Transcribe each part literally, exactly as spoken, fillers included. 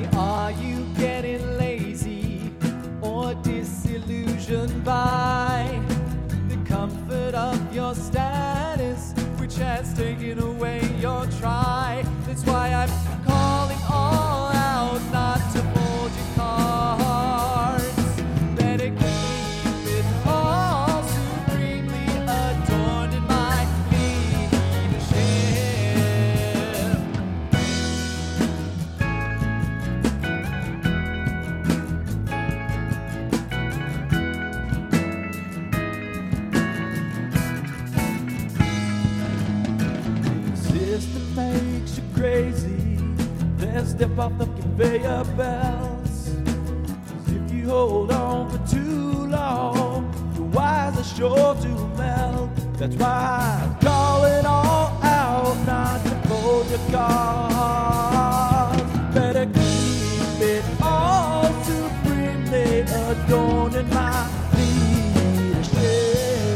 Are you getting lazy or disillusioned by the comfort of your status, which has taken away your try? That's why I'm calling all out not to fold your cards. Better keep it all supremely adorned in my leadership. System makes you crazy, then step off the conveyor belts. 'Cause if you hold on for too long, the wires are sure to melt. That's why I'm calling all out not to fold your cards. Better keep it all supremely adorned in my leadership.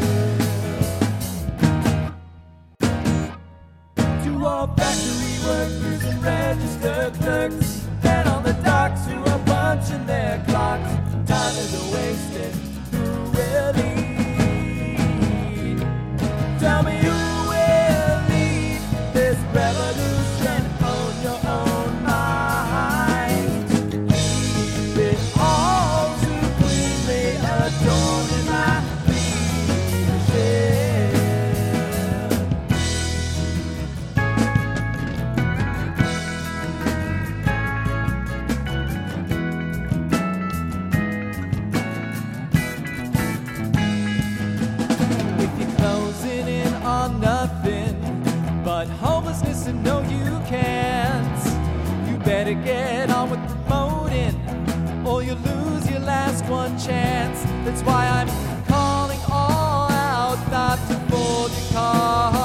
To all factory workers and registered clerks, and on the docks who are punching their clocks, time is wasted. Who will lead? Tell me who will lead this revolution on your own mind. Keep it all supremely adorned in my leadership. If you're closing in on nothing but homelessness and no you can't, you better get on with promoting or you'll lose your last one chance. That's why I'm calling all out not to fold your cards.